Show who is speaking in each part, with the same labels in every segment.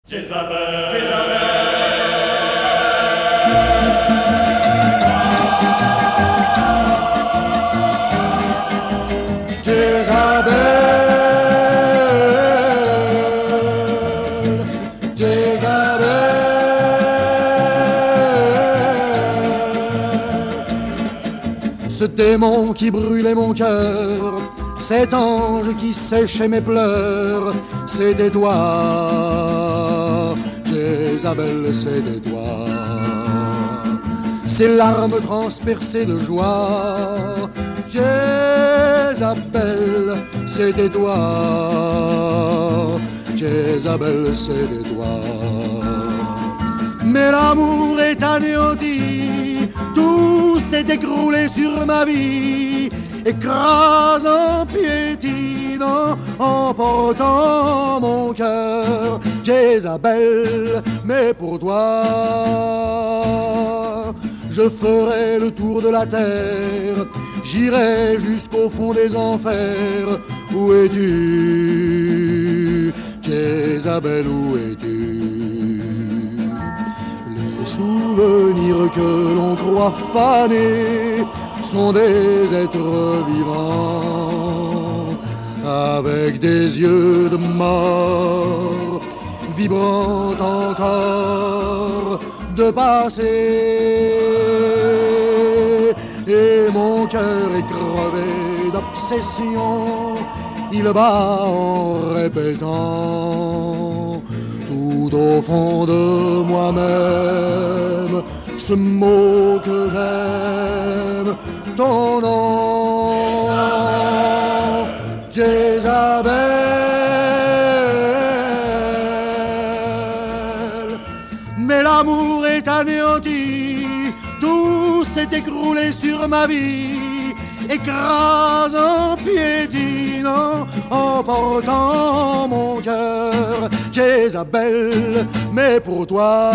Speaker 1: Ce démon qui brûlait mon cœur, cet ange qui séchait mes pleurs, c'était toi, Jézabel, c'était toi. Ces larmes transpercées de joie, Jézabel, c'était toi, Jézabel, c'était toi. Mais l'amour est anéanti, tout s'est écroulé sur ma vie, écrasant, piétinant, emportant mon cœur. Jézabel, mais pour toi, je ferai le tour de la terre, j'irai jusqu'au fond des enfers. Où es-tu, Jézabel, où es-tu? Les souvenirs que l'on croit fanés sont des êtres vivants, avec des yeux de mort, vibrant encore de passé. Et mon cœur est crevé d'obsession, il bat en répétant tout au fond de moi-même ce mot que j'aime, ton nom, Jézabel. Mais l'amour est anéanti, tout s'est écroulé sur ma vie, écrasant, piétinant, emportant mon cœur. Jézabel, mais pour toi,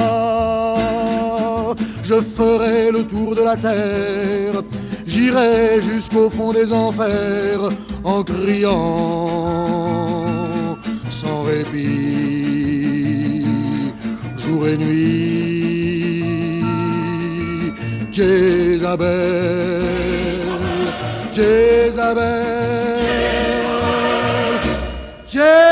Speaker 1: je ferai le tour de la terre, j'irai jusqu'au fond des enfers, en criant sans répit, jour et nuit. Jézabel, Jézabel, Jézabel.